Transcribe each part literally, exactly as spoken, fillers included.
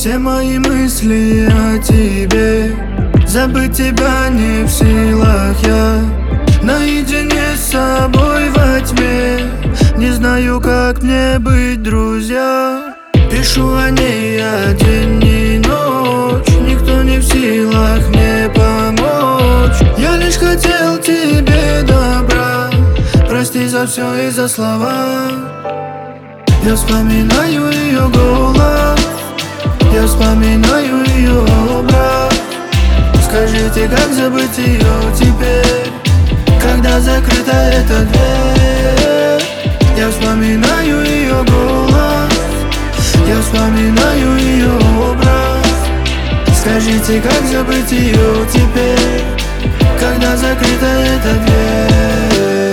Все мои мысли о тебе, забыть тебя не в силах я. Наедине с собой во тьме, не знаю, как мне быть, друзья. Пишу о ней я день и ночь, никто не в силах мне помочь. Я лишь хотел тебе добра, прости за все и за слова. Я вспоминаю ее голос, я вспоминаю ее образ. Скажите, как забыть ее теперь, когда закрыта эта дверь? Я вспоминаю ее голос, я вспоминаю ее образ. Скажите, как забыть ее теперь, когда закрыта эта дверь?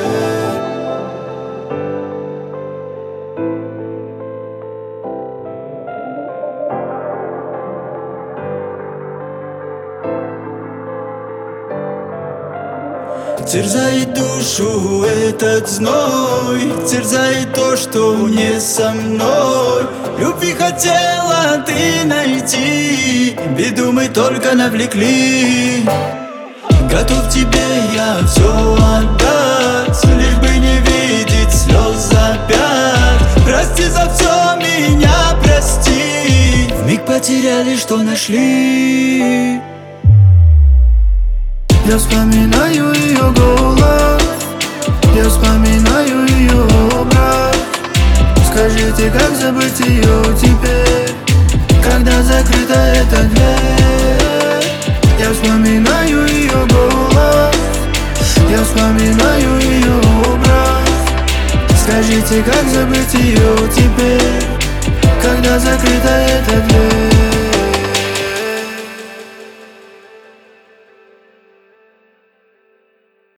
Терзает душу этот зной, терзает то, что не со мной. Любви хотела ты найти, беду мы только навлекли. Готов тебе я все отдать, лишь бы не видеть слез опять. Прости за все, меня прости, вмиг потеряли, что нашли. Я вспоминаю ее голос, я вспоминаю ее образ. Скажите, как забыть ее теперь, когда закрыта эта дверь? Я вспоминаю ее голос, я вспоминаю ее образ. Скажите, как забыть ее теперь, когда закрыта эта дверь?